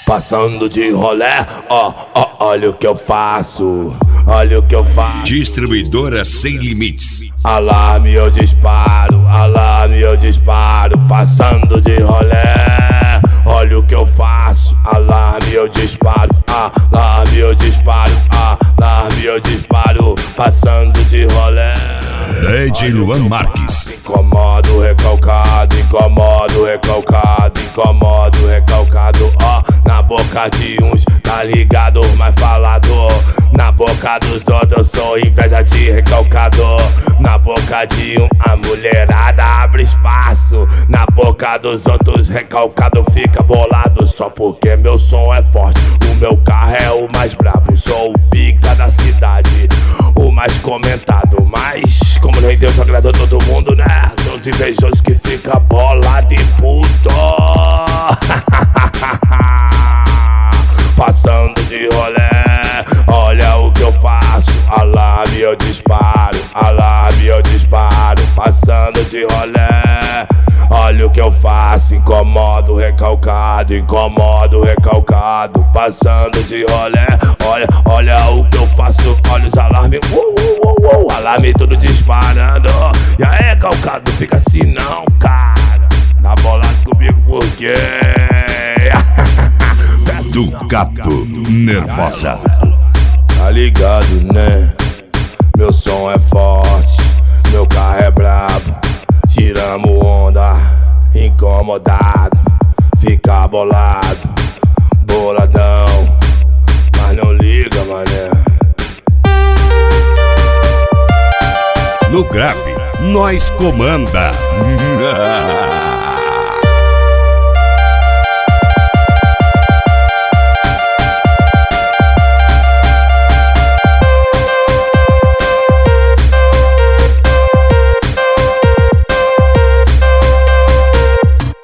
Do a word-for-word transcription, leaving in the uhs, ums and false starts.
Passando de rolé, ó, ó, olha o que eu faço, olha o que eu faço. Distribuidora Sem Limites. Alarme eu disparo, alarme eu disparo. Passando de rolé, olha o que eu faço. Alarme eu disparo, alarme eu disparo, alarme eu disparo. Passando de rolé. D J Luan Marques. Incomodo, recalcado, incomodo, recalcado, incomodo, recalcado, ó. Na boca de uns, tá ligado, mas falado. Na boca dos outros, eu sou inveja de recalcado. Na boca de um, a mulherada abre espaço. Na boca dos outros, recalcado fica bolado. Só porque meu som é forte, o meu carro é o mais brabo. Sou o pica da cidade, o mais comentado. Mas, como não Deus agradou todo mundo, né? Dos invejosos que fica bolado e puto. Passando de rolé, olha o que eu faço. Alarme eu disparo, alarme eu disparo. Passando de rolé, olha o que eu faço. Incomodo, recalcado, incomodo, recalcado. Passando de rolé, olha, olha o que eu faço. Olha os alarmes, uh, uh, uh, uh. Alarme tudo disparando. E aí, calcado, fica assim não, cara. Tá bolado comigo por quê? Ducato Nervosa. Tá ligado, né? Meu som é forte, meu carro é brabo. Tiramos onda, incomodado. Fica bolado, boladão. Mas não liga, mané. No grave, nós comanda.